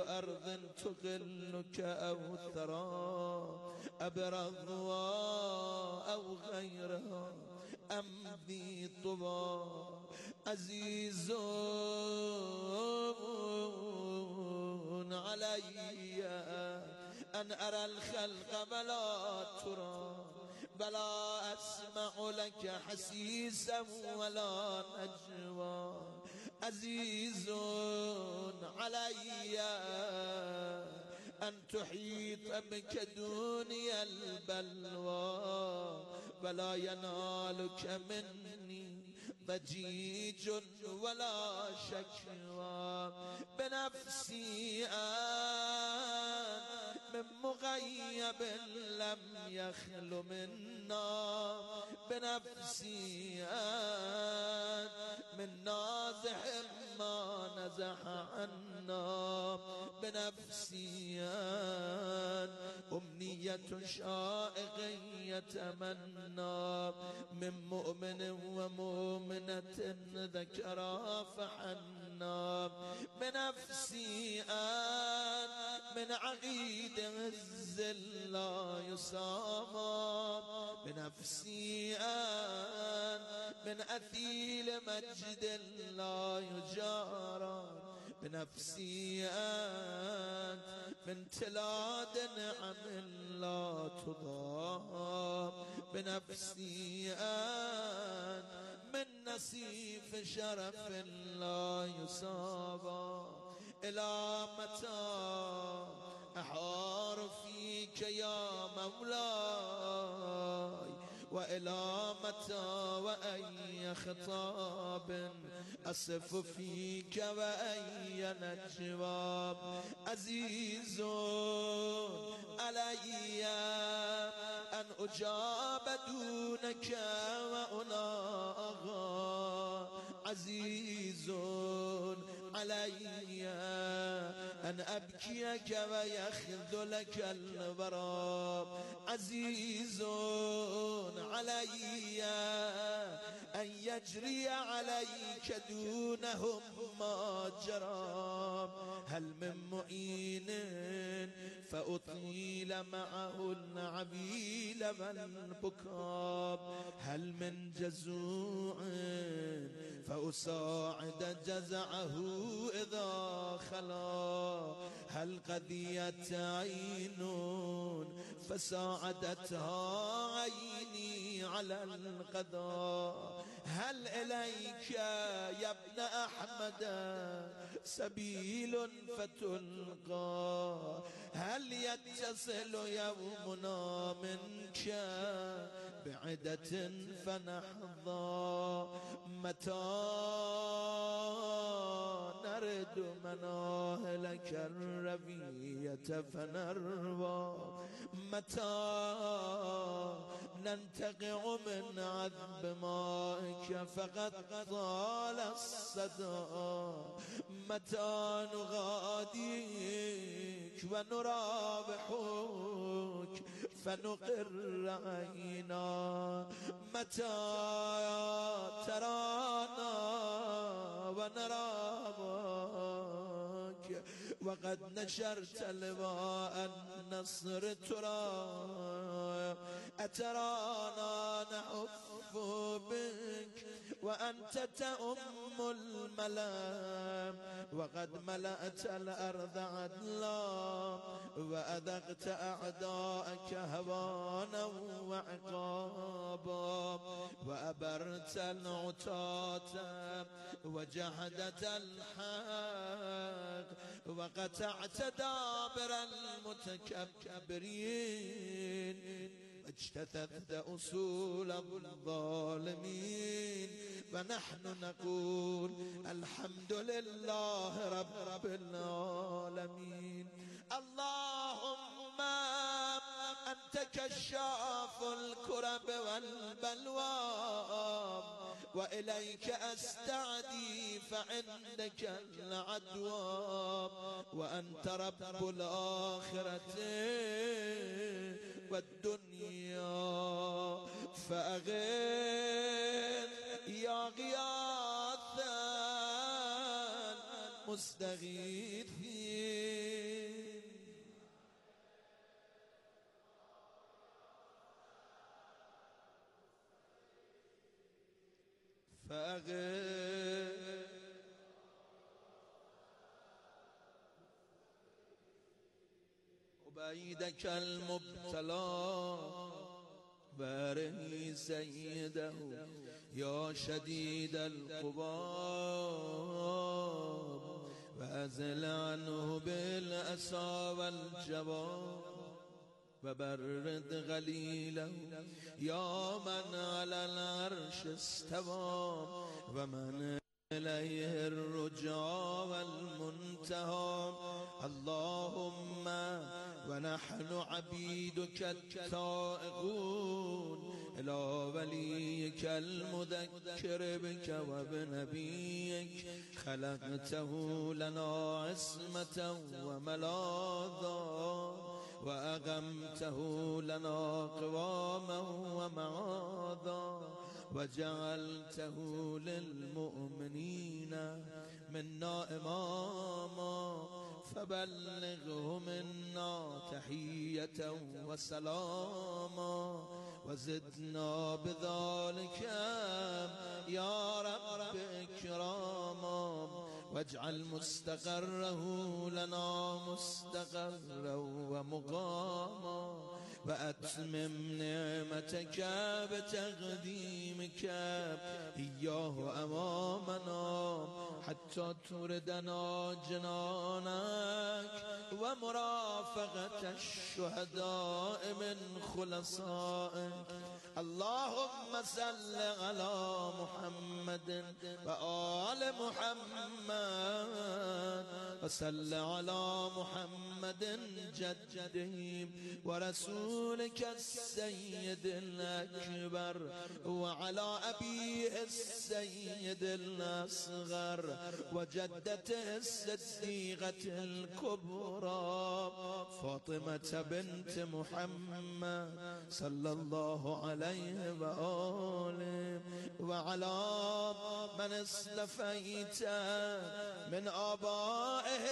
أرض تقلك أو ثرى أبرضوا أو غيرها أم ذي طوى عزيز علي أن أرى الخلق بلا ترى بلا أسمع لك حسيسا ولا نجوى عزيز علي أن تحيط بك دوني البلوى ولا ينالك مني ضجيج ولا شكوى بنفسي من مغيب لم يخل منا بنفسي من نازح ما نزح عنا بنفسي أمنية شائق يتمنى من مؤمن ومؤمنة ذكرى فحنا بنفسي من عقيد الزل لا يصام بنفسي من أثيل مجد لا يجارى بنفسي من تلاد نعم لا تضام بنفسي من نصيف شرف لا يصاب إلى متى أحار فيك يا مولاي وإلى متى وأي خطاب أصف فيك وأي نجوى عزيز علي أن أجاب دونك وأناغى عزيز علي أن أبكيك ويخذلك البرى عزيز علي أن يجري عليك دونهم ما جرى هل من معين فأطيل معه العبيل والبكاء هل من جزوع فأساعد جزعه إذا خلا هل قضيت عين فساعدتها عيني على القضاء هل إليك يا ابن أحمد سبيل فتلقى هل يتصل يومنا منك بعدة فنحظى متى نرد مناهلك الربية فنروى متى ننتقع من عذب مائك فقد طال الصدى متى نغاديك ونرابحك فنقر عينا متى ترانا ونرابك وقد نشرت لواء النصر ترى أترانا نحف بك وأنت تأم الملام وقد ملأت الأرض عدلا وأذقت أعداءك هوانا وعقابا وأبرت العتاة وجحدت الحق وقطعت دابر المتكبرين واجتثثت أصول الظالمين ونحن نقول الحمد لله رب العالمين اللهم أنت كشاف الكرب والبلوى وإليك أستعدي فعندك العدوى وأنت رب الآخرة والدنيا فأغث يا غياث المستغيثين عبيدك المبتلى باره سيده يا شديد القباب وأزل عنه بالأسى والجباب وبرد غليله يا من على العرش استوى ومن إليه الرجاء والمنتهى اللهم ونحن عبيدك التائبون إلى وليك المذكر بك وبنبيك خلقته لنا عصمة وملاذا وأقمته لنا قواما ومعاذا وجعلته للمؤمنين منا إماما فبلغه منا تحية وسلاما وزدنا بذلك يا رب إكراما واجعل مستقره لنا مستقرا ومقاما وأتمم نعمتك بتقديمك إياه أمامنا حتى تردنا جنانك ومرافقة الشهداء من خلصائك اللهم صل على محمد وآل محمد وصل على محمد جدهم ورسولك السيد الأكبر وعلى أبيه السيد الأصغر وجدته الصديقة الكبرى فاطمة بنت محمد صلى الله عليه وآله وعلى من اصطفيت من آبائه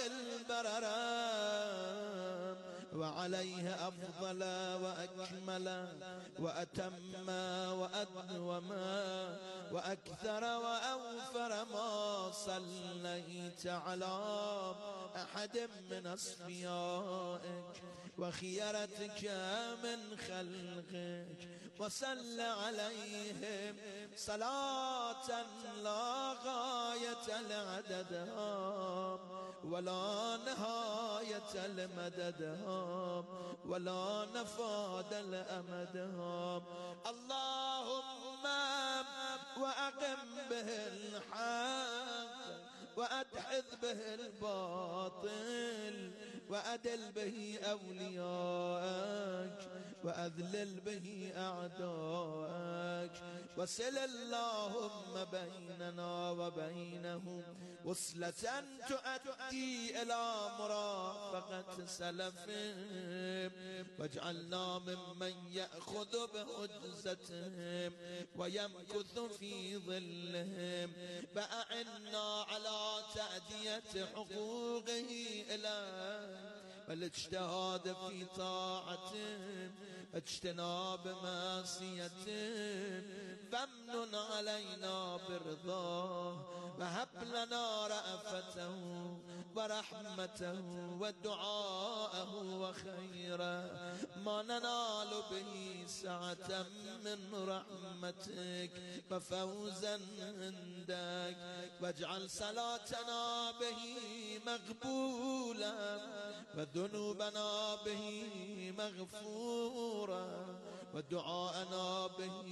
البررة وعليه أفضل وأكمل وأتم وأدوم وأكثر وأوفر ما صليت على أحد من أصفيائك وخيرتك من خلقك وصل عليهم صلاة لا غاية لعددها ولا نهاية لمددها ولا نفاد لأمدها اللهم وأقم به الحق وأدحض به الباطل وأدل به أولياءك وأذلل به أعداءك وصل اللهم بيننا وبينهم وصلة تؤدي إلى مرافقة سلفهم واجعلنا ممن يأخذ بحجزتهم ويمكث في ظلهم فأعنا على تأدية حقوقه إليك والاجتهاد في طاعته اجتناب معصيته فامنن علينا برضاه وهب لنا رأفته ورحمته ودعاءه وخيرا ما ننال به سعة من رحمتك وفوزا عندك واجعل صلاتنا به مقبولا وذنوبنا به مغفورا ودعاءنا به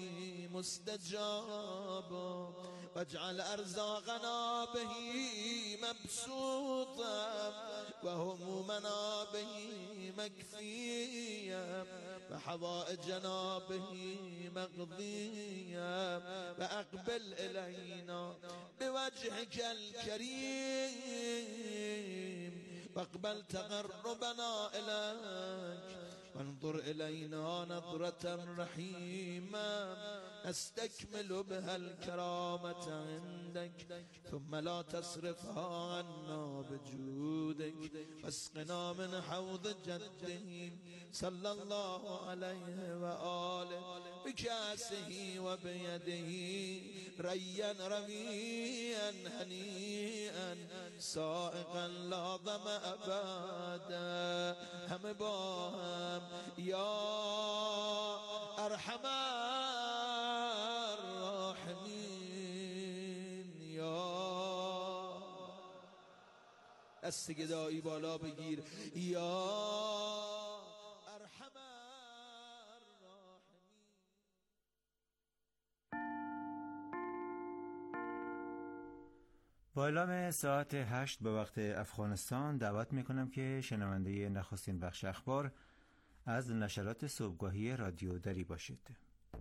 مستجابا واجعل أرزاقنا به مبسوطا وهمومنا به مكفيا وحوائجنا به مقضيا وأقبل إلينا بوجهك الكريم واقبل تقربنا إليك وانظر إلينا نظرة رحيمة نستكمل بها الكرامة عندك ثم لا تصرفها عنا بجودك واسقنا من حوض جدهم صلى الله عليه وآله بكأسه وبيده ريا رميا هنيئا سائقا لا ظمأ أبدا هم باهم يا أرحم الراحمين يا دست گدایی بالا بگیر یا ارحم الراحمین. با اعلام ساعت 8 به وقت افغانستان دعوت میکنم که شنونده نخستین بخش اخبار از نشرات صبحگاهی رادیو دری باشید.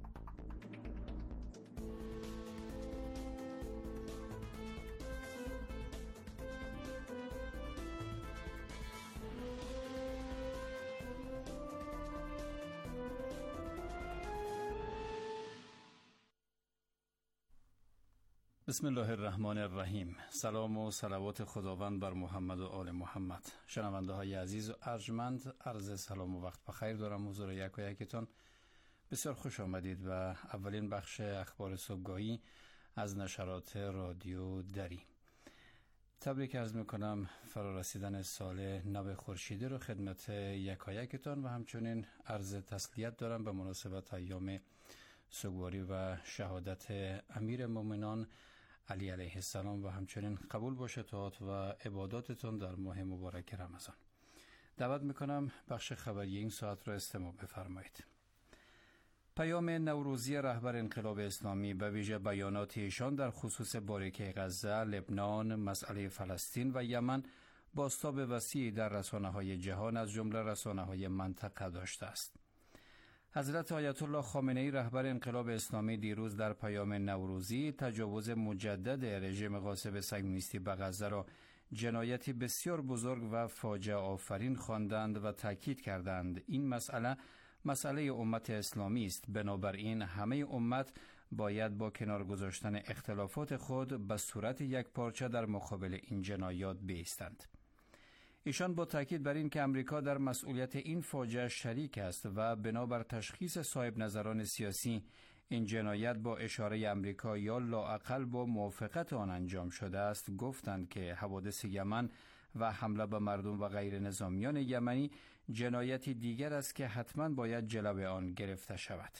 بسم الله الرحمن الرحیم. سلام و صلوات خداوند بر محمد و آل محمد. شنونده های عزیز و ارجمند، عرض سلام و وقت بخیر دارم حضور یک و یکتان. بسیار خوش آمدید و اولین بخش اخبار صبحگاهی از نشرات رادیو دری. تبریک عرض میکنم فرارسیدن سال نو خورشیدی رو خدمت یک و یکتان و همچنین عرض تسلیت دارم به مناسبت ایام سوگواری و شهادت امیر مومنان علی علیه السلام و همچنین قبول باشه طاعات و عباداتتون در ماه مبارک رمضان. دعوت میکنم بخش خبری این ساعت را استماع بفرمایید. پیام نوروزی رهبر انقلاب اسلامی به ویژه بیانات ایشان در خصوص باریکه غزه، لبنان، مسئله فلسطین و یمن بازتاب وسیعی در رسانه‌های جهان از جمله رسانه‌های منطقه داشته است. حضرت آیت الله خامنه‌ای رهبر انقلاب اسلامی دیروز در پیام نوروزی تجاوز مجدد رژیم غاصب صهیونیستی به غزه را جنایتی بسیار بزرگ و فاجعه آفرین خواندند و تاکید کردند این مسئله امت اسلامی است، بنابراین همه امت باید با کنار گذاشتن اختلافات خود به صورت یک پارچه در مقابل این جنایات بایستند. ایشان با تاکید بر این که امریکا در مسئولیت این فاجعه شریک است و بنابر تشخیص صاحب نظران سیاسی این جنایت با اشاره امریکا یا لااقل با موافقت آن انجام شده است، گفتند که حوادث یمن و حمله به مردم و غیر نظامیان یمنی جنایتی دیگر است که حتما باید جلوی آن گرفته شود.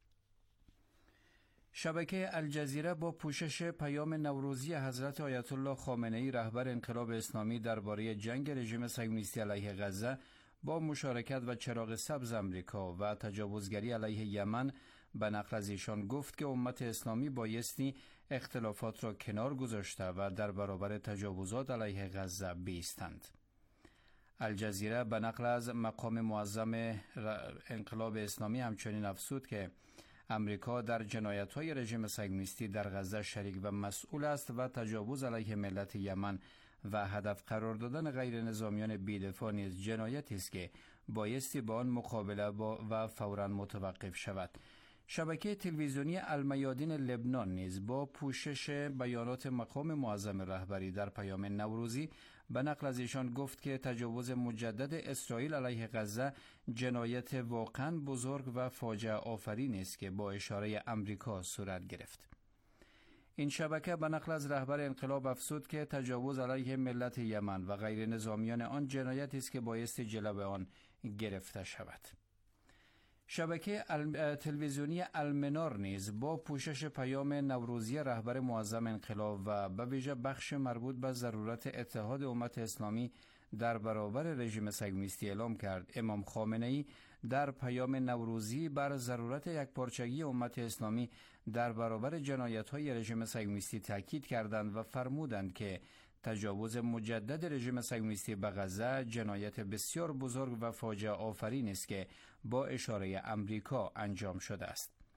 شبکه الجزیره با پوشش پیام نوروزی حضرت آیت الله خامنه‌ای رهبر انقلاب اسلامی درباره جنگ رژیم صهیونیستی علیه غزه با مشارکت و چراغ سبز امریکا و تجاوزگری علیه یمن به نقل از ایشان گفت که امت اسلامی بایستی اختلافات را کنار گذاشته و در برابر تجاوزات علیه غزه بایستند. الجزیره به نقل از مقام معظم انقلاب اسلامی همچنین افزود که امریکا در جنایت‌های رژیم صهیونیستی در غزه شریک و مسئول است و تجاوز علیه ملت یمن و هدف قرار دادن غیر نظامیان بی‌دفاع نیز جنایتی است که بایستی با آن مقابله و فوراً متوقف شود. شبکه تلویزیونی المیادین لبنان نیز با پوشش بیانات مقام معظم رهبری در پیام نوروزی به نقل از ایشان گفت که تجاوز مجدد اسرائیل علیه غزه جنایت واقعا بزرگ و فاجعه آفرین است که با اشاره امریکا صورت گرفت. این شبکه به نقل از رهبر انقلاب افزود که تجاوز علیه ملت یمن و غیر نظامیان آن جنایتی است که بایستی جلوی آن گرفته شود. شبکه تلویزیونی المنار نیز با پوشش پیام نوروزی رهبر معظم انقلاب و به ویژه بخش مربوط به ضرورت اتحاد امت اسلامی در برابر رژیم صهیونیستی اعلام کرد. امام خامنه‌ای در پیام نوروزی بر ضرورت یکپارچگی امت اسلامی در برابر جنایت‌های رژیم صهیونیستی تاکید کردند و فرمودند که تجاوز مجدد رژیم صهیونیستی به غزه جنایت بسیار بزرگ و فاجعه آفرین است که با اشاره امریکا انجام شده است.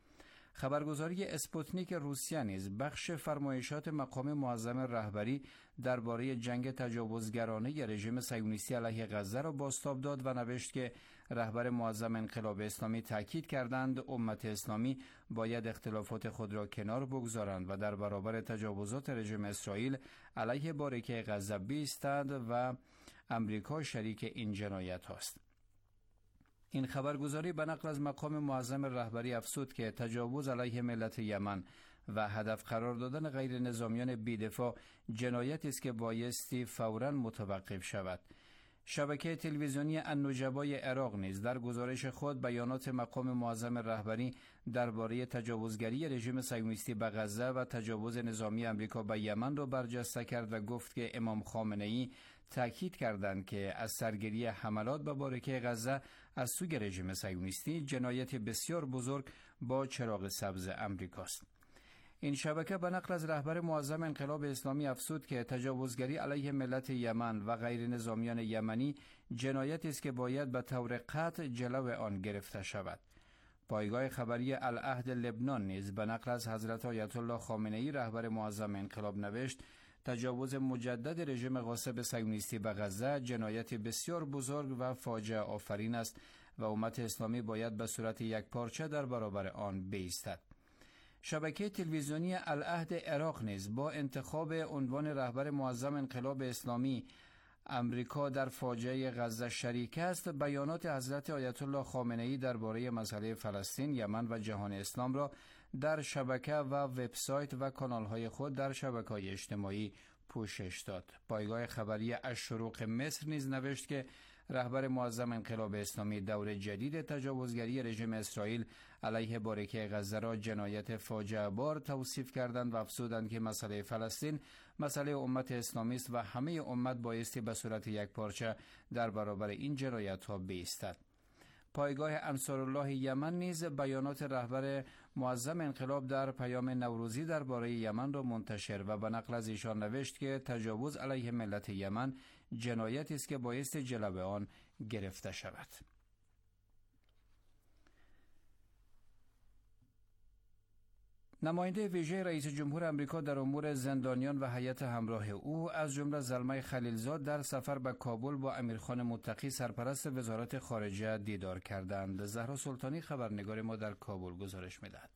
خبرگزاری اسپوتنیک روسیه نیز بخش فرمایشات مقام معظم رهبری درباره جنگ تجاوزگرانه رژیم صهیونیستی علیه غزه را بازتاب داد و نوشت که رهبر معظم انقلاب اسلامی تاکید کردند امت اسلامی باید اختلافات خود را کنار بگذارند و در برابر تجاوزات رژیم اسرائیل علیه باریکه غزه بایستند و امریکا شریک این جنایت است. این خبرگزاری به نقل از مقام معظم رهبری افزود که تجاوز علیه ملت یمن و هدف قرار دادن غیر نظامیان بی‌دفاع جنایتی است که بایستی فوراً متوقف شود. شبکه تلویزیونی النجبای عراق نیز در گزارش خود بیانات مقام معظم رهبری درباره تجاوزگری رژیم صهیونیستی به غزه و تجاوز نظامی آمریکا به یمن را برجسته کرد و گفت که امام خامنه‌ای تاکید کردند که از سرگیری حملات به باریکه غزه از سوی رژیم صهیونیستی جنایت بسیار بزرگ با چراغ سبز آمریکاست. این شبکه به نقل از رهبر معظم انقلاب اسلامی افزود که تجاوزگری علیه ملت یمن و غیر نظامیان یمنی جنایتی است که باید به طور قطع جلو آن گرفته شود. پایگاه خبری العهد لبنان نیز به نقل از حضرت آیت الله خامنه‌ای رهبر معظم انقلاب نوشت تجاوز مجدد رژیم غاصب صهیونیستی به غزه جنایت بسیار بزرگ و فاجعه آفرین است و امت اسلامی باید به صورت یکپارچه در برابر آن بایستد. شبکه تلویزیونی العهد عراق نیز با انتخاب عنوان رهبر معظم انقلاب اسلامی امریکا در فاجعه غزه شریک است بیانات حضرت آیت الله خامنه‌ای درباره مسئله فلسطین، یمن و جهان اسلام را در شبکه و وبسایت و کانال‌های خود در شبکه‌های اجتماعی پوشش داد. پایگاه خبری الشروق مصر نیز نوشت که رهبر معظم انقلاب اسلامی دور جدید تجاوزگری رژیم اسرائیل علیه باریکه غزه را جنایت فاجعه بار توصیف کردند و افزودند که مسئله فلسطین مسئله امت اسلامی است و همه امت بایستی به صورت یکپارچه در برابر این جنایت‌ها بایستد. پایگاه انصارالله یمن نیز بیانات رهبر معظم انقلاب در پیام نوروزی درباره یمن را منتشر و به نقل از ایشان نوشت که تجاوز علیه ملت یمن جنایتی است که بایستی جلو آن گرفته شود. نماینده ویژه رئیس جمهور آمریکا در امور زندانیان و هیئت همراه او از جمله زلمه خلیلزاد در سفر به کابل با امیرخان متقی سرپرست وزارت خارجه دیدار کردند. زهرا سلطانی خبرنگار ما در کابل گزارش می‌دهد.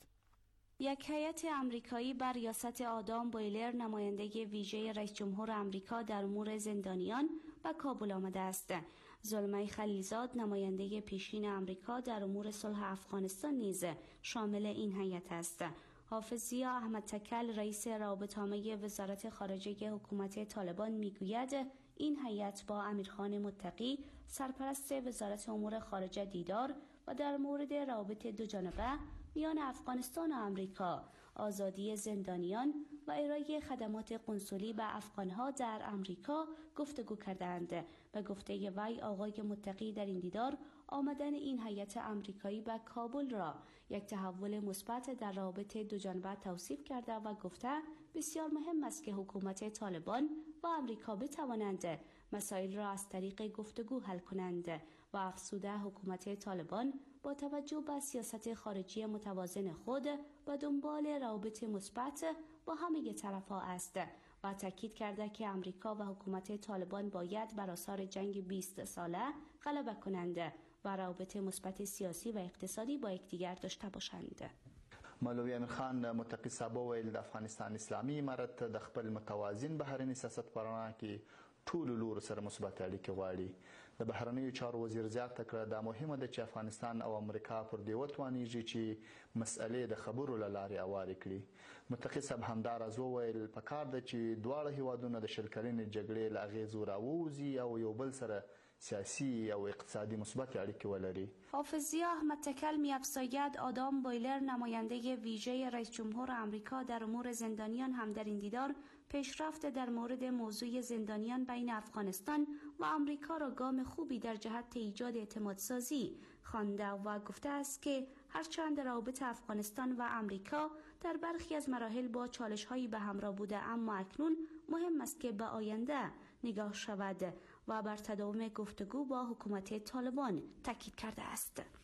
یک هیئت آمریکایی بر ریاست آدام بویلر نماینده ویژه رئیس جمهور آمریکا در امور زندانیان به کابل آمده است. زلمه خلیلزاد نماینده پیشین آمریکا در امور صلح افغانستان نیز شامل این هیئت است. حافظ ضیا احمد تکل رئیس رابطه‌عامه وزارت خارجه حکومت طالبان میگوید این هیئت با امیرخان متقی سرپرست وزارت امور خارجه دیدار و در مورد روابط دوجانبه میان افغانستان و آمریکا، آزادی زندانیان و ارائه خدمات قنسولی به افغانها در آمریکا گفتگو کردند. به گفته وی آقای متقی در این دیدار آمدن این هیئت آمریکایی به کابل را یک تحول مثبت در روابط دوجانبه توصیف کرده و گفته بسیار مهم است که حکومت طالبان و آمریکا بتوانند مسائل را از طریق گفتگو حل کنند و افزوده حکومت طالبان با توجه به سیاست خارجی متوازن خود و دنبال روابط مثبت با همه طرف‌ها است و تاکید کرده که آمریکا و حکومت طالبان باید بر آثار جنگ 20 ساله غلبه کنند و روابط مثبت سیاسی و اقتصادی با یکدیگر داشته باشند. مولوی امیرخان متقي صاحب ویل د افغانستان اسلامي امارت د خپل متوازن بهرني سیاست په رڼا کې ټولو لورو سره مثبت اړیکې غواړي. د بهرنیو چارو وزیر زیاته کړه دا مهمه ده چې افغانستان او امریکا پر دې وتوانیږي چې مسئلې د خبرو له لارې هوارې کړي. متقي صاحب همداراز وویل پکار ده چې دواړه هیوادونه د شل کلنې جګړې له اغېزو راووځي او یو بل سره سیاسی و اقتصادی مثبت اړیکې ولري. حافظ ضیا احمد تکل می‌افزاید آدام بویلر نماینده ویژه رئیس جمهور آمریکا در امور زندانیان هم در این دیدار پیشرفت در مورد موضوع زندانیان بین افغانستان و آمریکا را گام خوبی در جهت ایجاد اعتمادسازی خوانده و گفته است که هرچند روابط افغانستان و آمریکا در برخی از مراحل با چالش‌هایی به همراه بوده اما اکنون مهم است که به آینده نگاه شود و بر تداوم گفتگو با حکومت طالبان تاکید کرده است.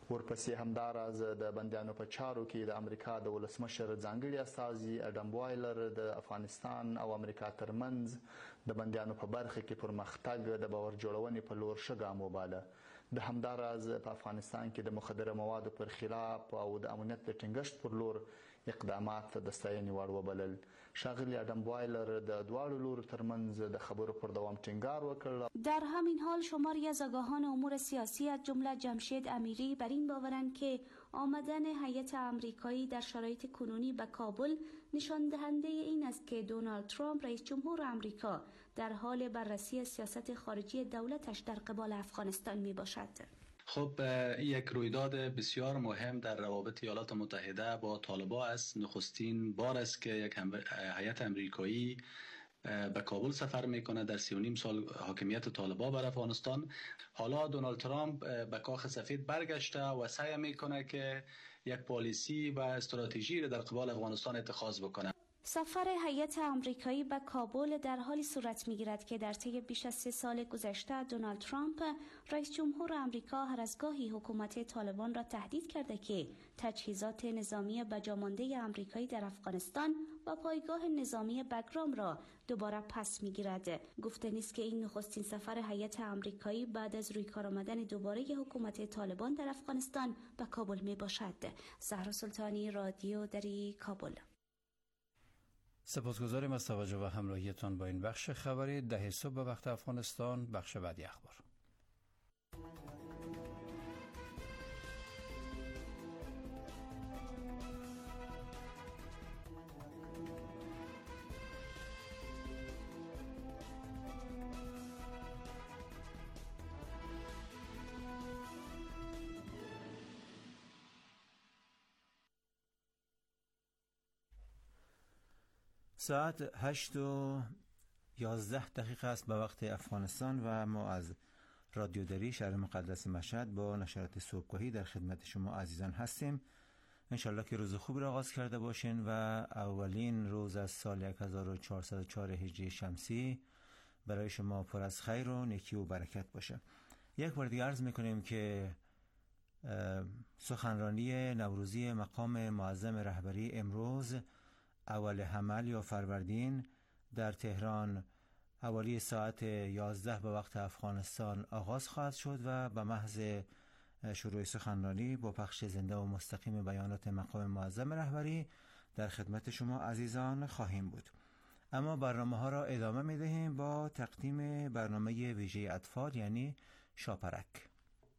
ورپسې همداراز د بندیانو په چارو کې د امریکا د ولسمشر ځانګړي استازي اډم بوایلر د افغانستان او امریکا ترمنځ د بندیانو په برخه کې پرمختګ د باور جوړونې په لور ښه ګام وباله. د همداراز په افغانستان کې د مخدره موادو پر خلاف او د امنیت د ټینګښت پر لور اقدامات د ستاینې وړ وبلل. ښاغلي اډم بوایلر د دواړو لورو ترمنځ د خبرو پر دوام ټینګار وکړ. در همین حال شماری از آگاهان امور سیاسی از جمله جمشید امیری بر این باورند که آمدن هیئت آمریکایی در شرایط کنونی به کابل نشان دهنده این است که دونالد ترامپ رئیس جمهور آمریکا در حال بررسی سیاست خارجی دولتش در قبال افغانستان می باشد. خب یک رویداد بسیار مهم در روابط ایالات متحده با طالبان است. نخستین بار است که یک هیئت آمریکایی به کابل سفر میکنه در 3.5 سال حاکمیت طالبان بر افغانستان. حالا دونالد ترامپ به کاخ سفید برگشته و سعی میکنه که یک پالیسی و استراتژی را در قبال افغانستان اتخاذ بکنه. سفر هیئت آمریکایی به کابل در حالی صورت می‌گیرد که در طی بیش از 3 سال گذشته دونالد ترامپ رئیس جمهور آمریکا هر از گاهی حکومت طالبان را تهدید کرده که تجهیزات نظامی بجامانده آمریکایی در افغانستان و پایگاه نظامی بگرام را دوباره پس می‌گیرد. گفته نیست که این نخستین سفر هیئت آمریکایی بعد از روی کار آمدن دوباره حکومت طالبان در افغانستان به کابل میباشد. زهرا سلطانی، رادیو دری، کابل. سپاسگزاریم از توجه و همراهیتان با این بخش خبری. 10 صبح به وقت افغانستان. بخش بعدی اخبار. ساعت 8:11 است به وقت افغانستان و ما از رادیو دری شهر مقدس مشهد با نشرات صبحگاهی در خدمت شما عزیزان هستیم. انشالله که روز خوبی را آغاز کرده باشین و اولین روز از سال 1404 هجری شمسی برای شما پر از خیر و نیکی و برکت باشه. یک بار دیگه عرض میکنیم که سخنرانی نوروزی مقام معظم رهبری امروز اول حمل یا فروردین در تهران حوالی ساعت 11 به وقت افغانستان آغاز خواهد شد و به محض شروع سخنرانی با پخش زنده و مستقیم بیانات مقام معظم رهبری در خدمت شما عزیزان خواهیم بود. اما برنامه ها را ادامه می دهیم با تقدیم برنامه ویژه اطفال یعنی شاپرک.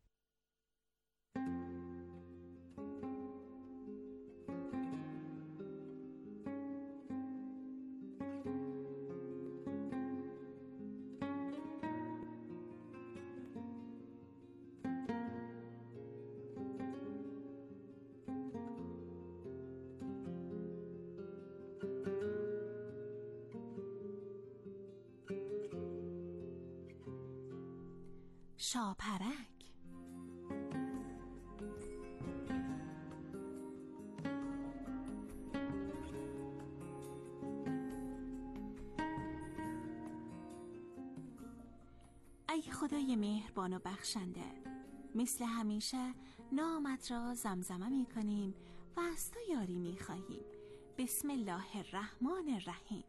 شاپرک. ای خدای مهربان و بخشنده، مثل همیشه نامت را زمزمه می کنیم و از تو یاری می خواهیم. بسم الله الرحمن الرحیم.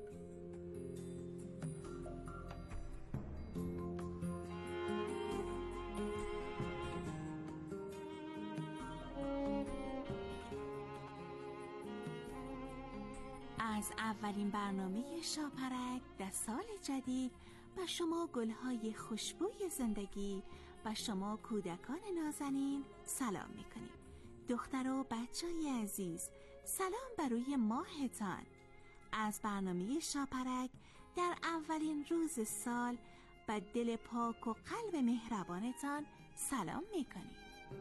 از اولین برنامه شاپرک در سال جدید و شما گلهای خوشبوی زندگی و شما کودکان نازنین سلام میکنیم. دختر و بچهای عزیز، سلام بر روی ماهتان. از برنامه شاپرک در اولین روز سال و دل پاک و قلب مهربانتان سلام میکنیم.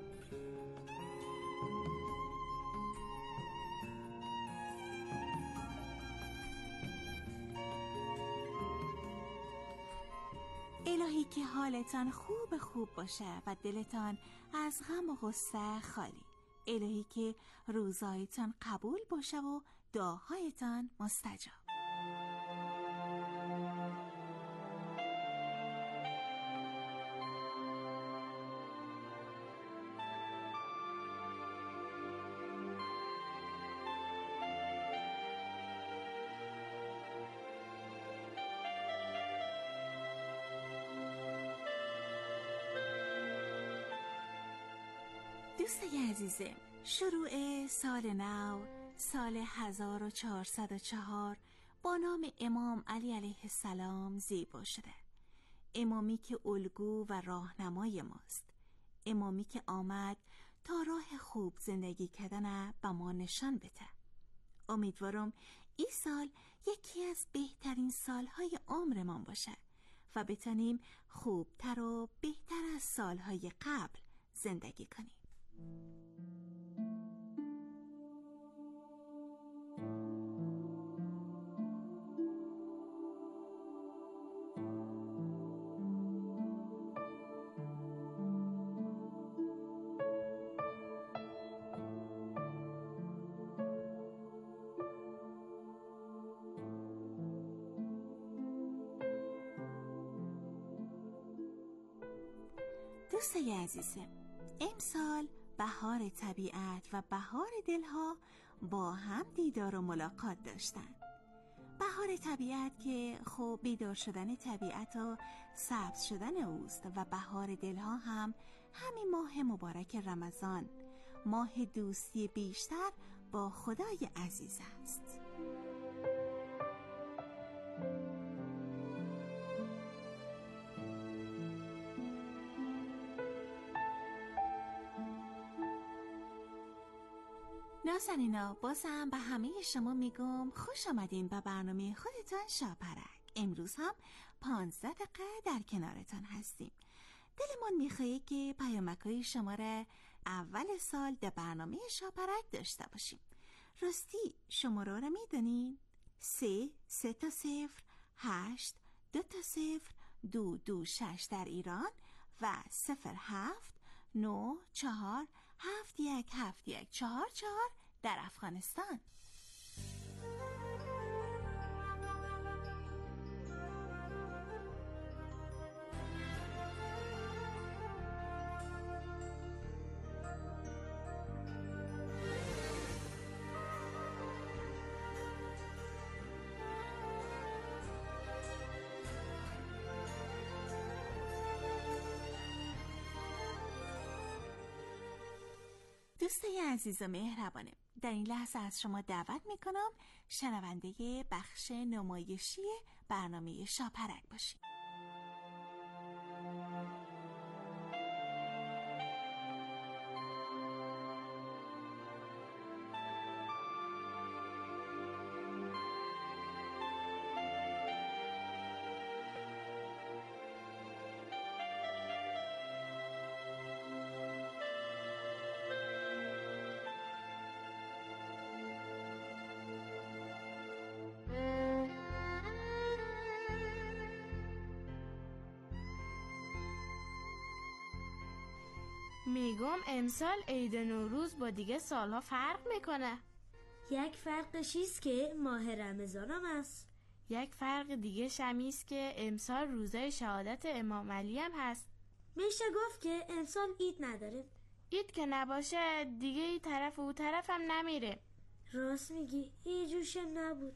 الهی که حالتان خوب باشه و دلتان از غم و غصه خالی. الهی که روزایتان قبول باشه و دعاهایتان مستجاب. دوستای عزیزم، شروع سال نو، سال 1404 با نام امام علی علیه السلام زیبا شده. امامی که الگو و راهنمای ماست، امامی که آمد تا راه خوب زندگی کردن به ما نشان بده. امیدوارم این سال یکی از بهترین سالهای عمرمان باشه و بتونیم خوبتر و بهتر از سالهای قبل زندگی کنیم. دوستای عزیزم، امسال بهار طبیعت و بهار دلها با هم دیدار و ملاقات داشتن. بهار طبیعت که خب بیدار شدن طبیعت و سبز شدن اوست و بهار دلها هم همین ماه مبارک رمضان، ماه دوستی بیشتر با خدای عزیز است. نازنینا، بازم به همه شما میگم خوش آمدین به برنامه خودتان شاپرک. امروز هم 15 دقیقه در کنارتان هستیم. دلمون میخواه که پیامکای شما را اول سال در برنامه شاپرک داشته باشیم. راستی شماره را میدونین؟ 3 تا 0 8 2 تا 0 2 2 6 در ایران و 07 9 4 7 1 7 1 4 4 در افغانستان. دوستای عزیز و مهربانم، در این لحظه از شما دعوت میکنم شنونده بخش نمایشی برنامه شاپرک باشید. میگم امسال عید نوروز با دیگه سالها فرق میکنه. یک فرقش ایست که ماه رمضان هم است. یک فرق دیگه شمیست که امسال روزه شهادت امام علی هم هست. میشه گفت که امسال عید نداره. عید که نباشه دیگه ای طرف و طرف هم نمیره. راست میگی، این جوشم نبود.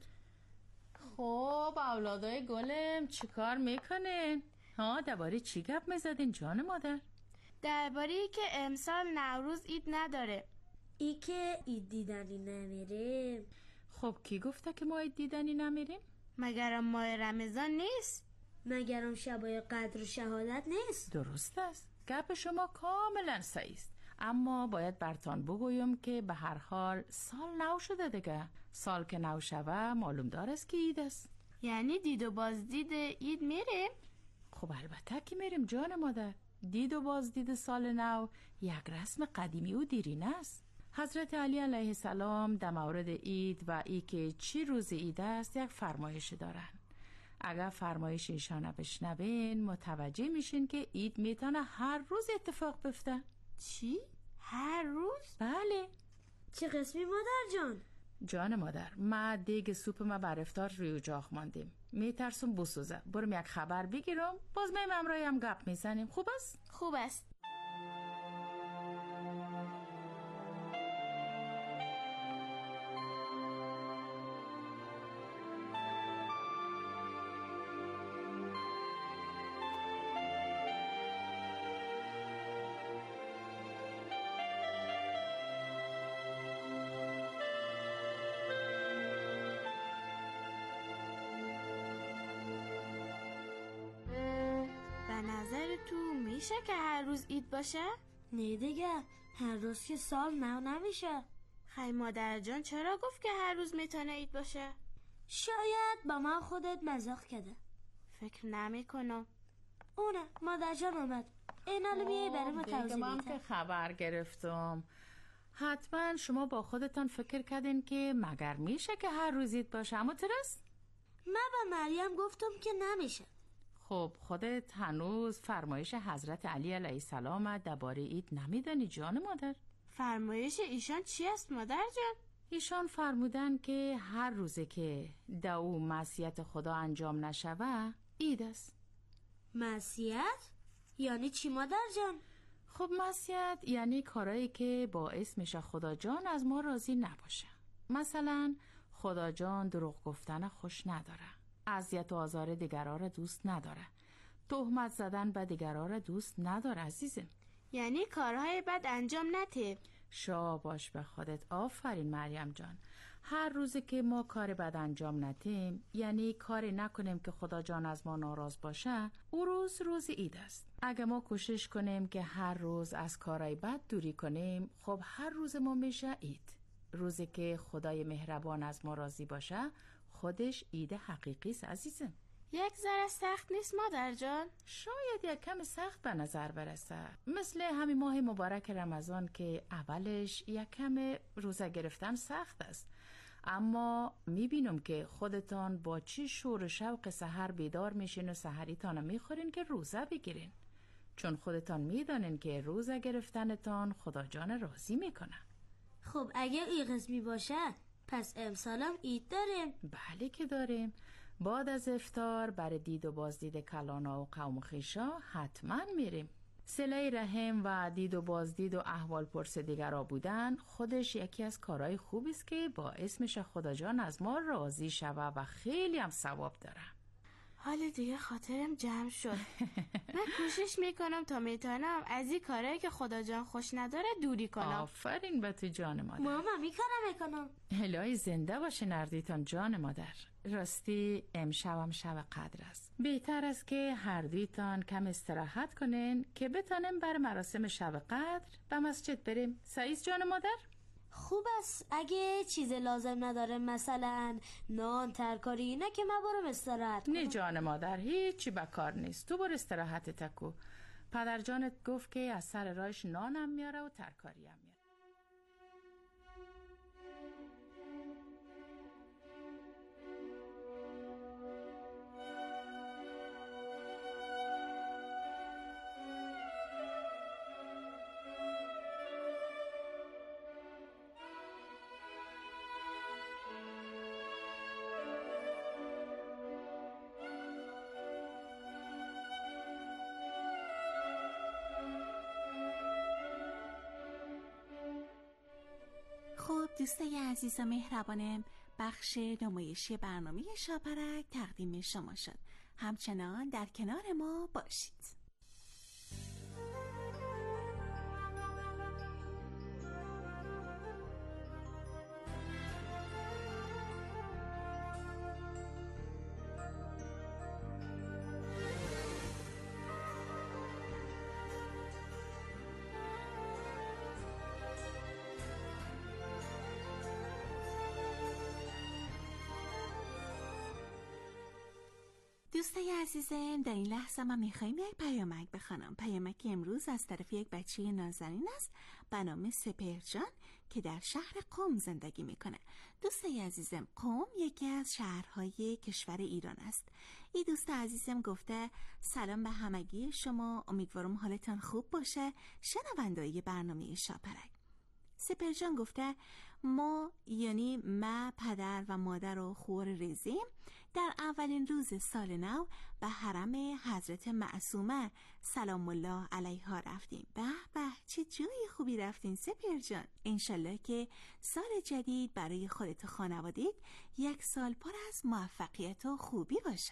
خب اولادای گلم چیکار میکنین؟ ها درباره چی گپ میزدین جان مادر؟ درباره که امسال نوروز عید نداره. ای که عید دیدنی نمیریم. خب کی گفته که ما عید دیدنی نمیریم؟ مگرم ماه رمضان نیست؟ مگرم شبای قدر و شهادت نیست؟ درست است، گپ شما کاملا صحیح است، اما باید برتان بگویم که به هر حال سال نو شده دیگه. سال که نو شوه معلوم دار است که عید است. یعنی دید و بازدید عید میریم؟ خب البته که میریم جان مادر. دید و بازدید سال نو یک رسم قدیمی و دیرینه است. حضرت علی علیه السلام در مورد عید و ای که چی روز عید است یک فرمایش دارن. اگر فرمایش ایشان بشنوین متوجه میشین که عید میتونه هر روز اتفاق بیفته. چی؟ هر روز؟ بله. چه قسمی مادر جان؟ جان مادر، ما دیگه سوپ ما بر افطار روی اجاق ماندیم، میترسم بسوزه. برم یک خبر بگیرم، باز میم امرای هم گپ میزنیم. خوب است؟ خوب است. تو میشه که هر روز عید باشه؟ نه دیگه، هر روز که سال نمیشه. خی مادر جان چرا گفت که هر روز میتونه عید باشه؟ شاید با من خودت مزاح کرده. فکر نمی کنم. اونه مادر جان اومد. اینالو بیایی برای ما توضیح من که خبر گرفتم. حتما شما با خودتان فکر کردین که مگر میشه که هر روز عید باشه، اما ترس؟ من با مریم گفتم که نمیشه. خب خودت هنوز فرمایش حضرت علی علیه السلام درباره عید نمیدانی جان مادر؟ فرمایش ایشان چی است مادر جان؟ ایشان فرمودن که هر روزه که او معصیت خدا انجام نشوه عید است. معصیت؟ یعنی چی مادر جان؟ خب معصیت یعنی کارایی که باعث میشه خدا جان از ما راضی نباشه. مثلا خدا جان دروغ گفتن خوش نداره، اذیت و آزار دیگران را دوست نداره، تهمت زدن به دیگران را دوست نداره عزیزم. یعنی کارهای بد انجام نده. شاباش به خودت، آفرین مریم جان. هر روزی که ما کار بد انجام ندیم، یعنی کاری نکنیم که خدا جان از ما ناراض باشه، او روز عید است. اگه ما کوشش کنیم که هر روز از کارهای بد دوری کنیم، خب هر روز ما میشه عید. روزی که خدای مهربان از ما راضی باشه خودش عید حقیقی است عزیزم. یک ذره سخت نیست مادر جان؟ شاید یک کم سخت به نظر برسه، مثل همین ماه مبارک رمضان که اولش یک کم روزه گرفتن سخت است، اما میبینم که خودتان با چی شور و شوق سحر بیدار میشین و سحریتان میخورین که روزه بگیرین، چون خودتان میدانین که روزه گرفتنتان خدا جان راضی میکنه. خب اگه این قسمی باشه پس امسالم عید داریم؟ بله که داریم. بعد از افطار برای دید و بازدید کلانا و قوم خویشا حتما میریم. صله رحم و دید و بازدید و احوال پرس دیگرا بودن خودش یکی از کارهای خوبی است که باعث میشه خدا جان از ما راضی شوه و خیلی هم ثواب داره. حال دیگه خاطرم جمع شد. من کوشش میکنم تا میتونم از این کارهایی که خدا جان خوش نداره دوری کنم. آفرین به تو جان مادر. ماما میکنم. الهی زنده باشه نردیتان جان مادر. راستی امشبم شب قدر است. بهتر است که هر دویتان کم استراحت کنین که بتانیم بر مراسم شب قدر به مسجد بریم. سعید جان مادر؟ خوب است. اگه چیز لازم نداره مثلا نان ترکاری نه که من برم استراحت کنم. نه جان مادر هیچی بکار نیست، تو برو استراحت تکو. پدر جانت گفت که از سر راهش نانم میاره و ترکاری هم میاره. خب دوستای عزیز و مهربانم، بخش نمایشی برنامه شاپرک تقدیم شما شد. همچنان در کنار ما باشید. دوستای عزیزم، در این لحظه ما میخواییم یک پیامک بخوانم. پیامک امروز از طرف یک بچه نازنین است به نام سپهرجان که در شهر قم زندگی میکنه. دوستای عزیزم، قم یکی از شهرهای کشور ایران است. این دوست عزیزم گفته سلام به همگی شما، امیدوارم حالتان خوب باشه، شنونده‌های برنامه شاپرک. سپهرجان گفته ما یعنی ما پدر و مادر و خور ریزیم در اولین روز سال نو به حرم حضرت معصومه سلام الله علیها رفتیم. به به چه جای خوبی رفتین سپهرجان. انشالله که سال جدید برای خودت و خانواده‌ات یک سال پر از موفقیت و خوبی باشه.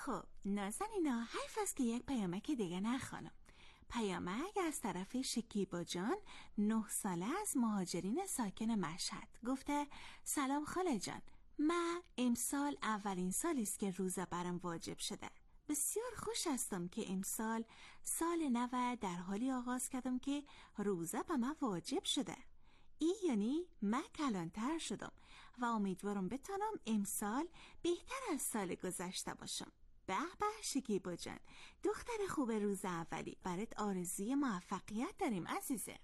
خب نازنینا، حیف است که یک پیامک دیگه نخوانم. پیامک از طرف شکیبا جان 9 ساله از مهاجرین ساکن مشهد. گفته سلام خاله جان، من امسال اولین سالی است که روزه برام واجب شده. بسیار خوش هستم که امسال سال نو در حالی آغاز کردم که روزه به من واجب شده. این یعنی من کلانتر شدم و امیدوارم بتونم امسال بهتر از سال گذشته باشم. به به شکیبا جان، دختر خوب روز اولی، برات آرزوی موفقیت داریم عزیزه.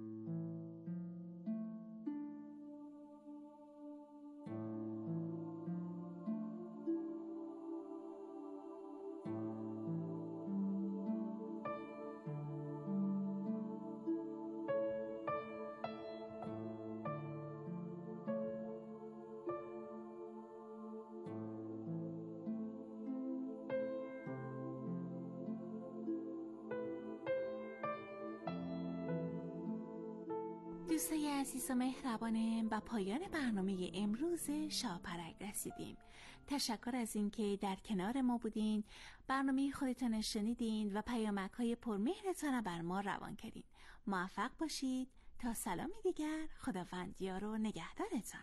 دوستای عزیز و مهربانم، به پایان برنامه امروز شاپرک رسیدیم. تشکر از اینکه در کنار ما بودین، برنامه خودتان شنیدین و پیامک‌های پرمهرتان بر ما روان کردین. موفق باشید. تا سلامی دیگر، خداوند یار و نگهدارتان.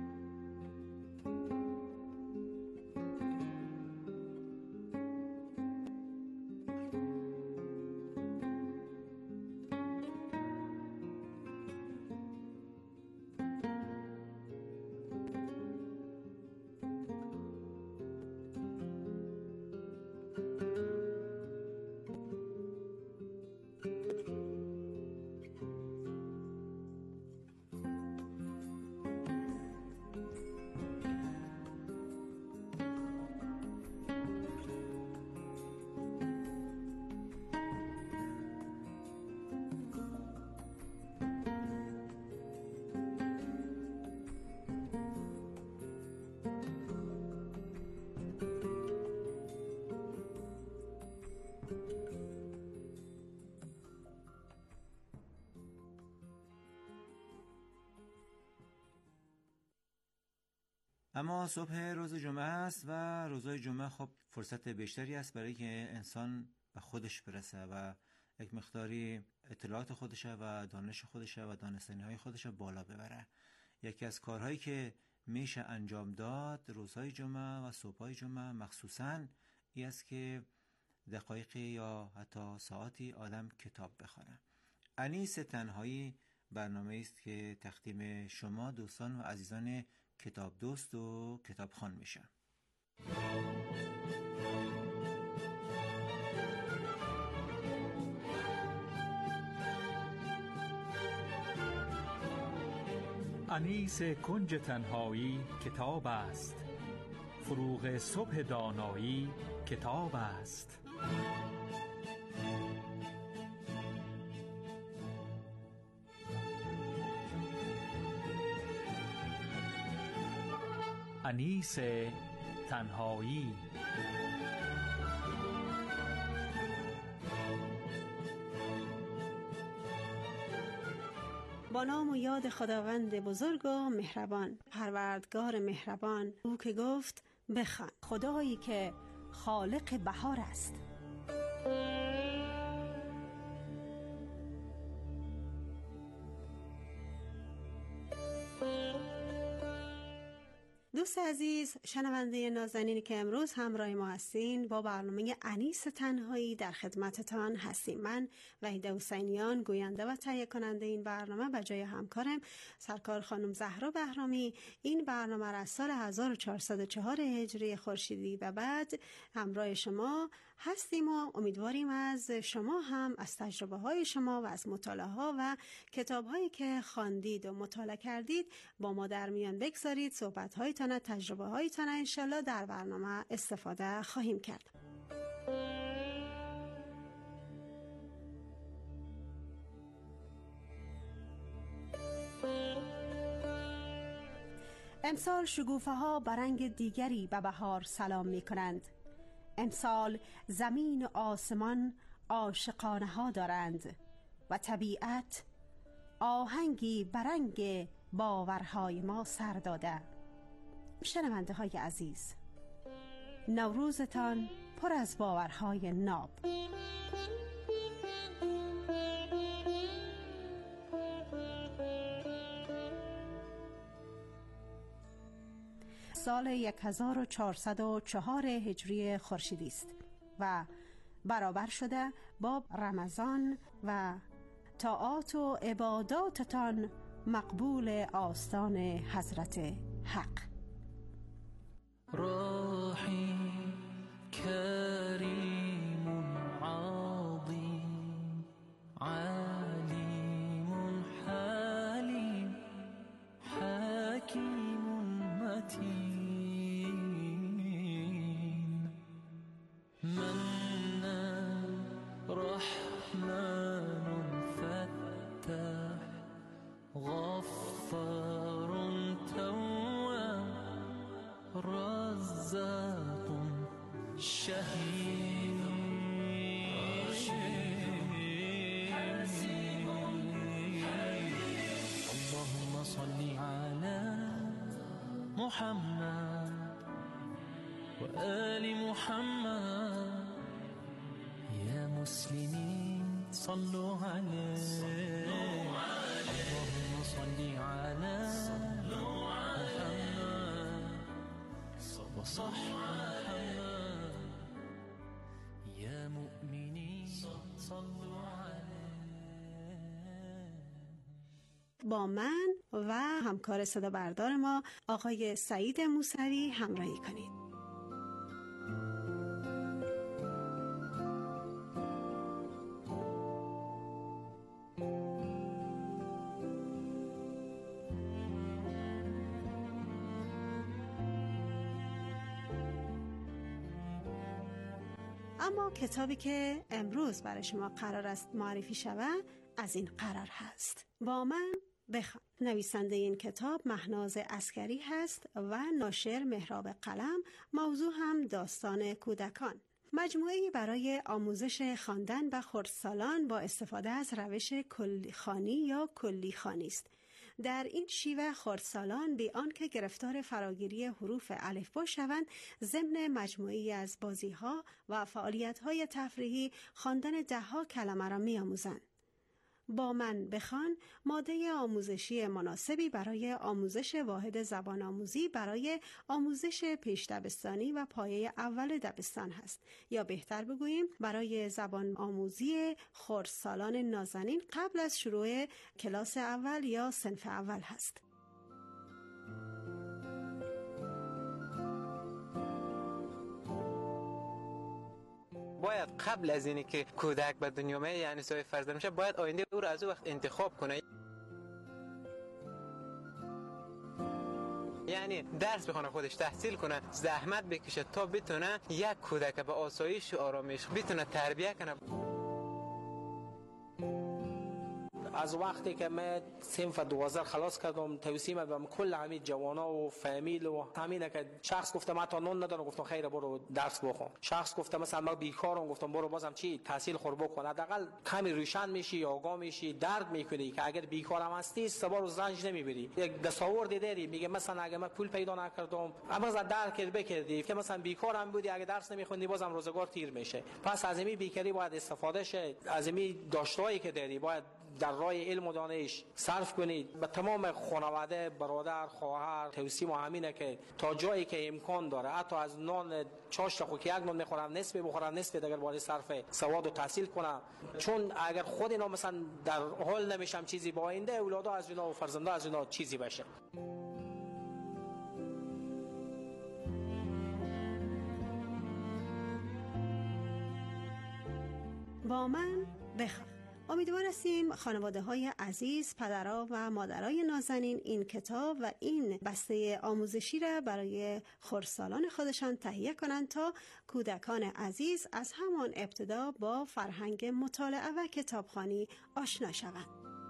اما صبح روز جمعه است و روزهای جمعه خب فرصت بیشتری است برای که انسان به خودش برسه و یک مقداری اطلاعات خودشه و دانش خودشه و دانستنی‌های خودشه بالا ببره. یکی از کارهایی که میشه انجام داد روزهای جمعه و صبحهای جمعه مخصوصاً این است که دقایقی یا حتی ساعتی آدم کتاب بخونه. انیس تنهایی برنامه است که تقدیم شما دوستان و عزیزان کتاب دوست و کتاب خوان میشه. انیس کنج تنهایی کتاب است، فروغ صبح دانایی کتاب است. انیس تنهایی. با نام و یاد خداوند بزرگ و مهربان، پروردگار مهربان، او که گفت بخوان، خدایی که خالق بهار است. دوست عزیز، شنونده نازنینی که امروز همراه ما هستین، با برنامه انیس تنهایی در خدمتتان هستیم. من وحیده حسینیان، گوینده و تهیه کننده این برنامه، به جای همکارم سرکار خانم زهرا بهرامی این برنامه را از سال 1404 هجری خورشیدی به بعد همراه شما هستیم و امیدواریم از شما هم از تجربه های شما و از مطالعه ها و کتاب هایی که خواندید و مطالعه کردید با ما در میان بگذارید. صحبت هایتان، تجربه هایتان انشالله در برنامه استفاده خواهیم کرد. امسال شگوفه ها به رنگ دیگری به بهار سلام می کنند. امسال زمین و آسمان عاشقانه ها دارند و طبیعت آهنگی به رنگ باورهای ما سر داده. شنونده های عزیز، نوروزتان پر از باورهای ناب. سال 1404 هجری خورشیدی است و برابر شده با رمضان و طاعات و عباداتتان مقبول آستان حضرت حق. راحی کریم عظیم علیم حلیم حکیم متین من رحمن فتح غفار تواب رزاق شهید اللهم صل على محمد وآل محمد يا مسلمين صلوا عليه اللهم صل على محمد وصح محمد يا مؤمنين صلوا عليه. با من و همکار صدا بردار ما آقای سعید موسوی همراهی کنید. اما کتابی که امروز برای شما قرار است معرفی شود از این قرار هست: با من بخوان. نویسنده این کتاب مهناز عسکری هست و ناشر مهراب قلم. موضوع هم داستان کودکان. مجموعه‌ای برای آموزش خواندن به خردسالان با استفاده از روش کلیخوانی یا کلیخوانی است. در این شیوه خردسالان بی آنکه گرفتار فراگیری حروف الفبا شوند، ضمن مجموعه‌ای از بازی‌ها و فعالیت‌های تفریحی خواندن 10 کلمه را می‌آموزند. با من بخوان ماده آموزشی مناسبی برای آموزش واحد زبان آموزی برای آموزش پیش دبستانی و پایه اول دبستان هست، یا بهتر بگوییم برای زبان آموزی خردسالان نازنین قبل از شروع کلاس اول یا صنف اول هست. باید قبل از اینی که کودک به دنیا میاد، یعنی صاحب فرزند میشه، باید آینده او را از او وقت انتخاب کنه. یعنی درس بخونه، خودش تحصیل کنه، زحمت بکشه تا بتونه یک کودک به آسایش و آرامش بتونه تربیت کنه. از وقتی که من صنف 12 خلاص کردم توصیه به کل همین جوانا و فامیل و همینه که شخص گفته من تا نون ندارم، گفتم خیر برو درس بخون. شخص گفته مثلا من بیکارم، گفتم برو بازم چی تحصیل خور بکن، حداقل کمی روشن میشی، آگاه میشی، درک میکنی که اگر بیکارم هستی سبا رو رنج نمیبری. یک دستاوردی داری، میگه مثلا اگه من پول پیدا نکردم اما از درک بکردی که مثلا بیکارم بودی، اگه درس نمیخوندی بازم روزگار تیر میشه. پس از این بیکاری باید استفاده شه، از این داشتهایی که داری باید در راه علم و دانش صرف کنید. به تمام خانواده، برادر، خواهر توصیه همینه که تا جایی که امکان داره حتی از نان چاشت خو که یک نان میخورن نصف بخورن، نصف دیگر باید صرف سواد و تحصیل کنن. چون اگر خود اینا مثلا در حال نمیشم چیزی با آینده اولادا از اینا و فرزندا از اینا چیزی بشه. با من بخوان. امیدوار هستیم خانواده های عزیز، پدرها و مادرای نازنین این کتاب و این بسته آموزشی را برای خردسالان خودشان تهیه کنند تا کودکان عزیز از همان ابتدا با فرهنگ مطالعه و کتابخوانی آشنا شوند.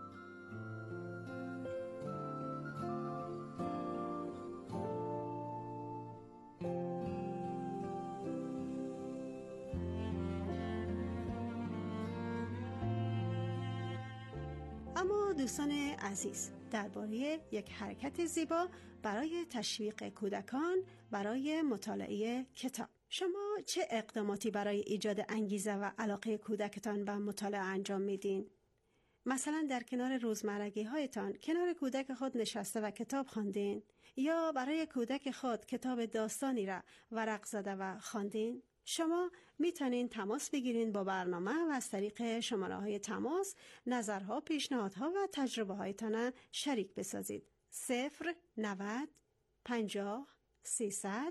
اما دوستان عزیز، درباره یک حرکت زیبا برای تشویق کودکان برای مطالعه کتاب. شما چه اقداماتی برای ایجاد انگیزه و علاقه کودکتان به مطالعه انجام میدین؟ مثلا در کنار روزمرگی هایتان کنار کودک خود نشسته و کتاب خواندین یا برای کودک خود کتاب داستانی را ورق زده و خواندین؟ شما میتونین تماس بگیرین با برنامه و از طریق شماره های تماس نظرها، پیشنهادها و تجربه هایتان شریک بسازید. 090 50 300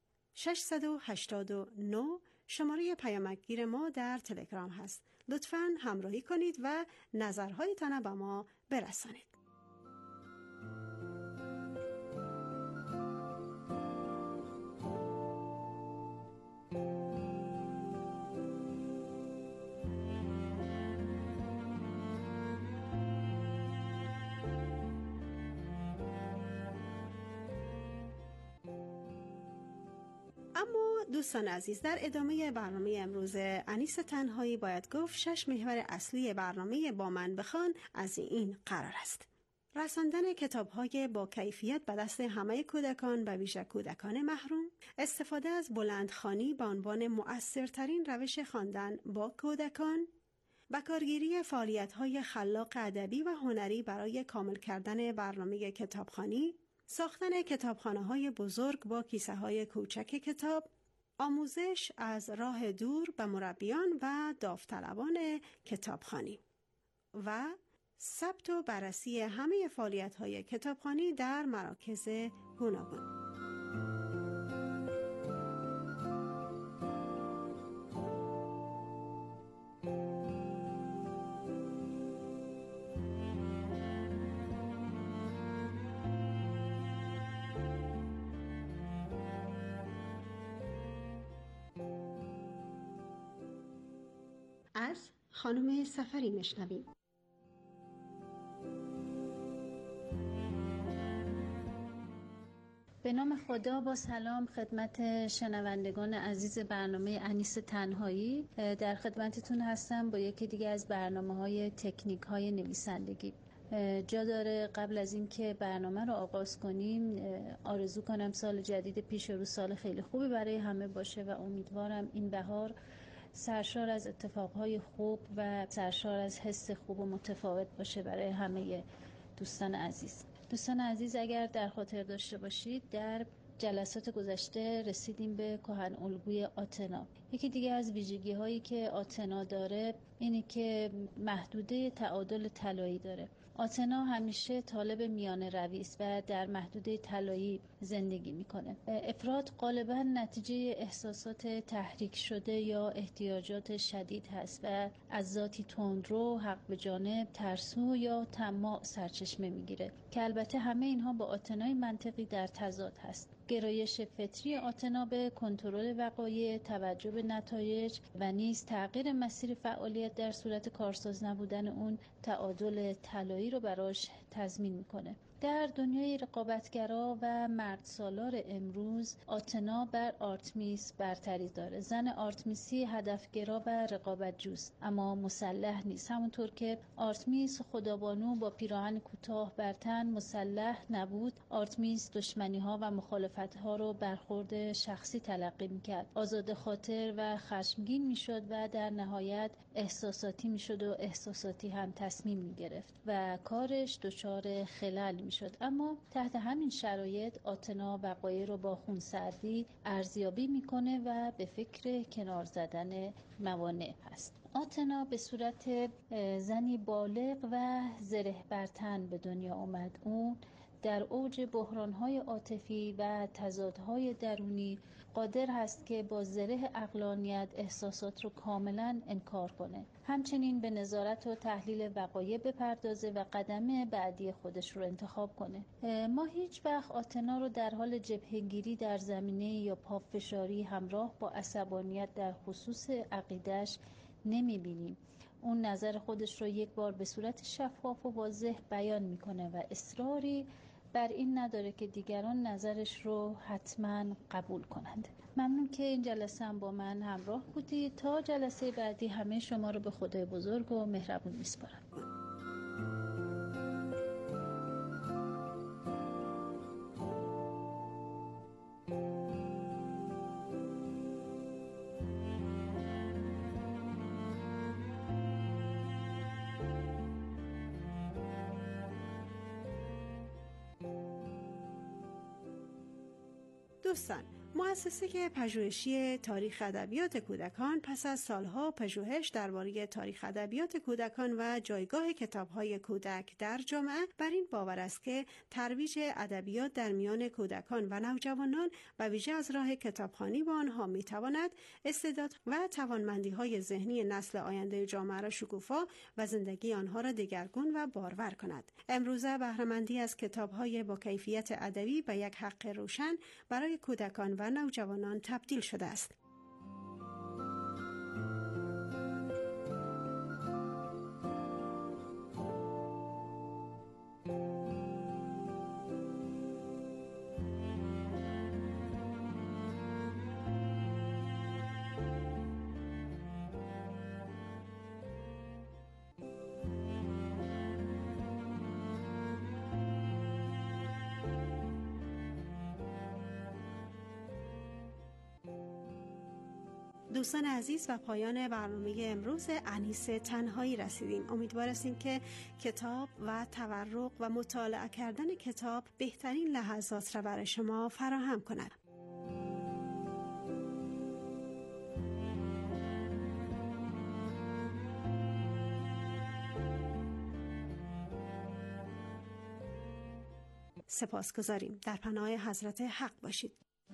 689 شماره پیامکگیر ما در تلگرام هست. لطفاً همراهی کنید و نظرهایتان به ما برسانید. اما دوستان عزیز، در ادامه برنامه امروز انیس تنهایی باید گفت 6 محور اصلی برنامه با من بخوان از این قرار است: رساندن کتاب‌های با کیفیت به دست همه کودکان، به ویژه کودکان محروم، استفاده از بلندخوانی به عنوان مؤثرترین روش خواندن با کودکان، بکارگیری فعالیت‌های خلاق ادبی و هنری برای کامل کردن برنامه کتابخوانی، ساختن کتابخانه‌های بزرگ با کیسه‌های کوچک کتاب، آموزش از راه دور به مربیان و داوطلبان کتابخوانی و ثبت و بررسی همه فعالیت‌های کتابخوانی در مراکز گوناگون. از خانم سفری میشنویم. به نام خدا، با سلام خدمت شنوندگان عزیز برنامه انیس تنهایی. در خدمتتون هستم با یکی دیگه از برنامه‌های تکنیک‌های نویسندگی. جا داره قبل از این که برنامه رو آغاز کنیم آرزو کنم سال جدید پیش رو سال خیلی خوبی برای همه باشه و امیدوارم این بهار سرشار از اتفاقهای خوب و سرشار از حس خوب و متفاوت باشه برای همه دوستان عزیز. دوستان عزیز، اگر در خاطر داشته باشید در جلسات گذشته رسیدیم به کهن الگوی آتنا. یکی دیگه از ویژگی هایی که آتنا داره اینه که محدوده تعادل طلایی داره. آتنا همیشه طالب میانه روی است و در محدوده طلایی زندگی میکنه. افراط غالبا نتیجه احساسات تحریک شده یا احتیاجات شدید هست و از ذاتی تندرو، حق به جانب، ترسو یا طماع سرچشمه میگیره که البته همه اینها با آتنای منطقی در تضاد هست. گرایش فطری آتنا به کنترل وقایع، توجه به نتایج و نیز تغییر مسیر فعالیت در صورت کارساز نبودن اون تعادل طلایی رو براش تضمین میکنه. در دنیای رقابتگرا و مردسالار امروز آتنا بر آرتمیس برتری داره. زن آرتمیسی هدفگرا و رقابتجوست اما مسلح نیست. همونطور که آرتمیس خدابانو با پیراهن کوتاه بر تن مسلح نبود، آرتمیس دشمنی ها و مخالفت ها رو برخورد شخصی تلقی میکرد. آزاده خاطر و خشمگین میشد و در نهایت احساساتی میشد و احساساتی هم تصمیم میگرفت و کارش دچار خلل میشد. اما تحت همین شرایط آتنا وقایع رو با خونسردی ارزیابی میکنه و به فکر کنار زدن موانع هست. آتنا به صورت زنی بالغ و زره بر تن به دنیا آمد. اون در اوج بحران‌های عاطفی و تضادهای درونی قادر هست که با زره عقلانیت احساسات رو کاملا انکار کنه. همچنین به نظارت و تحلیل وقایع بپردازه و قدم بعدی خودش رو انتخاب کنه. ما هیچ وقت آتنا رو در حال جبهه‌گیری در زمینه یا پافشاری همراه با عصبانیت در خصوص عقیده‌اش نمی‌بینیم. اون نظر خودش رو یک بار به صورت شفاف و واضح بیان میکنه و اصراری بر این نداره که دیگران نظرش رو حتما قبول کنند. ممنون که این جلسه هم با من همراه بودید. تا جلسه بعدی همه شما رو به خدای بزرگ و مهربون میسپارم. دوستان، مؤسسه پژوهشی تاریخ ادبیات کودکان پس از سالها پژوهش درباره تاریخ ادبیات کودکان و جایگاه کتاب‌های کودک در جامعه بر این باور است که ترویج ادبیات در میان کودکان و نوجوانان و ویژه از راه کتابخوانی با آنها می‌تواند استعداد و توانمندی‌های ذهنی نسل آینده جامعه را شکوفا و زندگی آنها را دگرگون و بارور کند. امروزه بهره‌مندی از کتاب‌های با کیفیت ادبی به یک حق روشن برای کودکان و نوجوانان تبدیل شده است. دوستان عزیز، و پایان برنامه امروز انیس تنهایی رسیدیم. امیدوار هستیم که کتاب و تورق و مطالعه کردن کتاب بهترین لحظات را برای شما فراهم کند. سپاسگزاریم. در پناه حضرت حق باشید.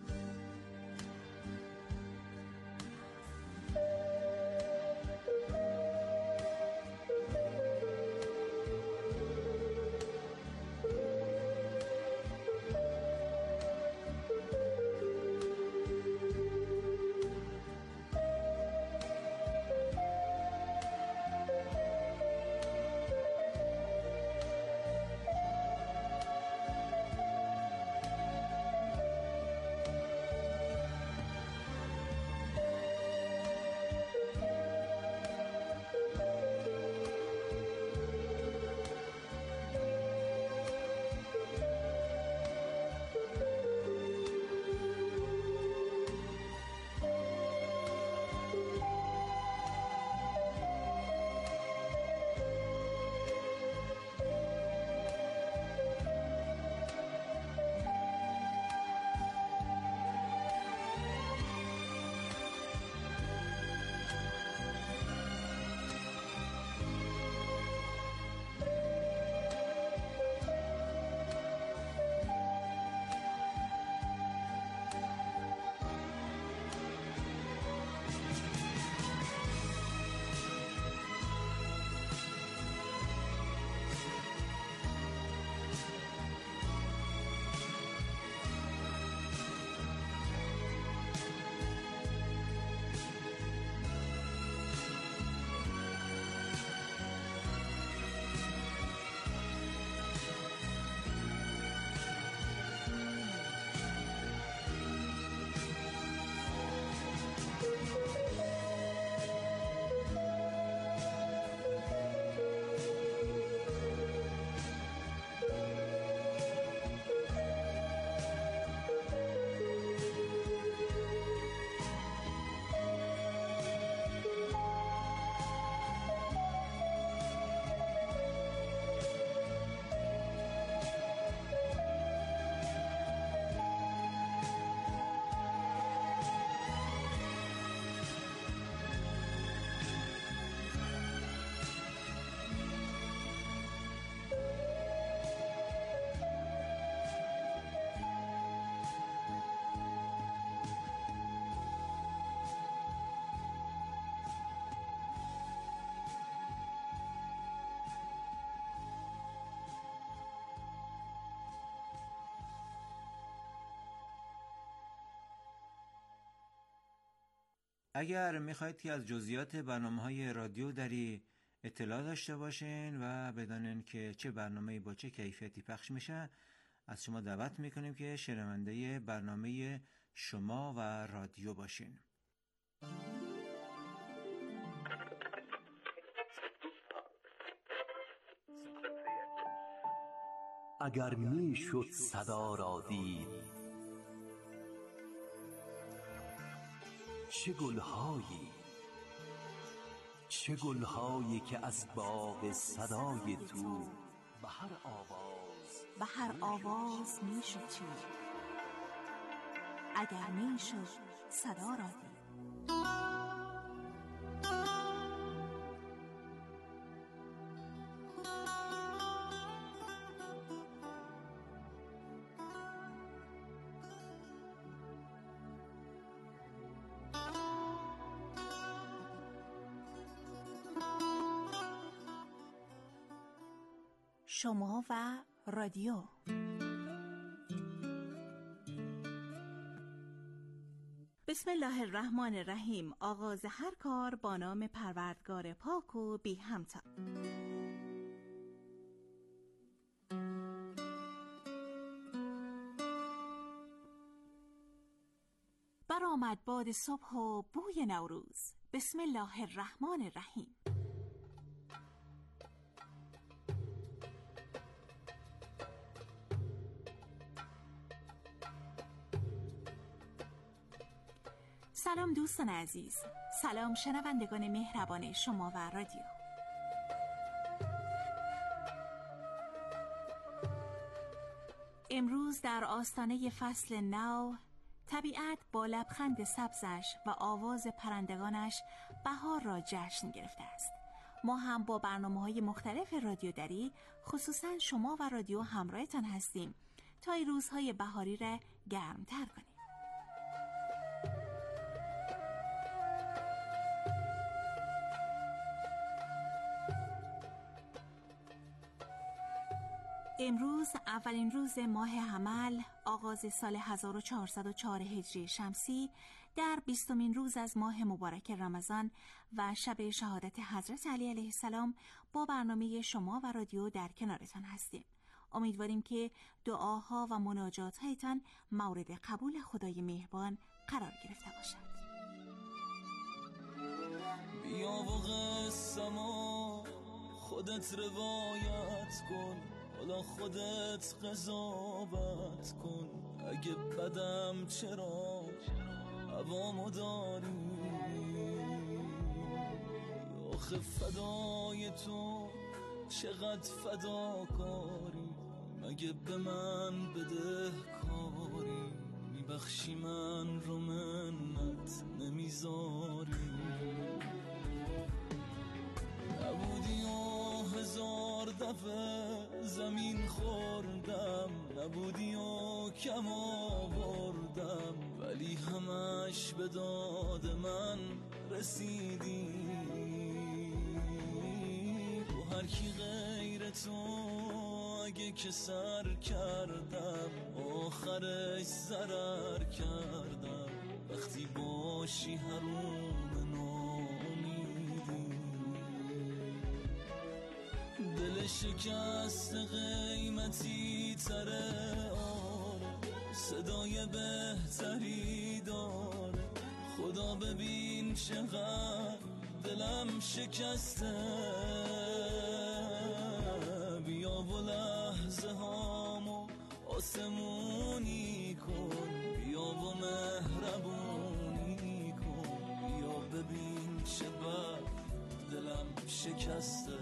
اگر میخواید که از جزئیات برنامه‌های رادیو دری اطلاع داشته باشین و بدانین که چه برنامه‌ای با چه کیفیتی پخش میشه، از شما دعوت میکنیم که شنونده برنامه شما و رادیو باشین. اگر میشد صدا را دید، چه گلهایی که از باغ صدای تو به هر آواز میشد چید. اگر میشد صدا را دید. شما و رادیو. بسم الله الرحمن الرحیم. آغاز هر کار با نام پروردگار پاک و بی همتا. برآمد باد صبح و بوی نوروز. بسم الله الرحمن الرحیم. سلام دوستان عزیز، سلام شنوندگان مهربان شما و رادیو. امروز در آستانه فصل نو، طبیعت با لبخند سبزش و آواز پرندگانش بهار را جشن گرفته است. ما هم با برنامه‌های مختلف رادیو دری، خصوصا شما و رادیو همراهتان هستیم تا این روزهای بهاری را گرمتر کنیم. امروز اولین روز ماه حمل، آغاز سال 1404 هجری شمسی، در 20مین روز از ماه مبارک رمضان و شب شهادت حضرت علی علیه السلام با برنامه شما و رادیو در کنارتان هستیم. امیدواریم که دعاها و مناجاتهایتان مورد قبول خدای مهربان قرار گرفته باشد. بیا و قصه‌مو خودت روایت کن، حالا خودت قضاوت کن. اگه بدم چرا هوامو داری، آخه فدای تو چقدر فداکاری. مگه به من بده کاری، میبخشی من رو منت نمیذاری. نبودی و هزار دفعه زمین خوردم، نبودی و کم آوردم، ولی همش به داد من رسیدی. با هر کی غیر تو اگه که سر کردم، آخرش ضرر کردم. وقتی باشی حروم ناامیدی، دل شکست قیمتی تره، آره صدای بهتری داره. خدا ببین چقدر دلم شکسته. بیا و لحظه هامو آسمونی کن، بیا و مهربونی کن. بیا ببین چه بد دلم شکسته.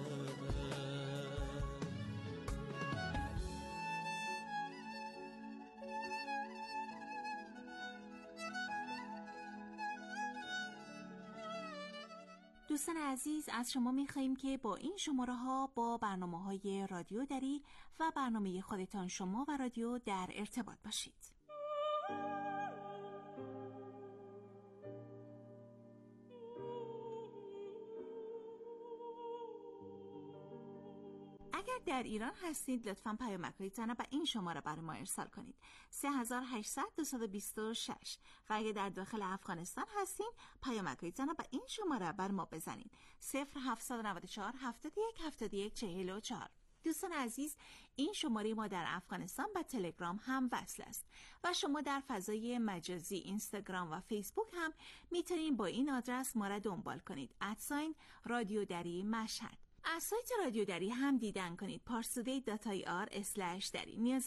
دوستان عزیز، از شما می‌خواهیم که با این شماره‌ها با برنامه‌های رادیو دری و برنامه خودتان شما و رادیو در ارتباط باشید. اگر در ایران هستید لطفاً پیامک‌هایتان را به این شماره برای ما ارسال کنید: 3800 226. و اگر در داخل افغانستان هستید پیامک‌هایتان را به این شماره بر ما بزنید: 0794 71 71 44. دوستان عزیز، این شماره ما در افغانستان با تلگرام هم وصل است و شما در فضای مجازی اینستاگرام و فیسبوک هم میتونید با این آدرس ما را دنبال کنید: رادیو دری مشهد. از سایت رادیو دری هم دیدن کنید: parstoday.ir/dari. نیازی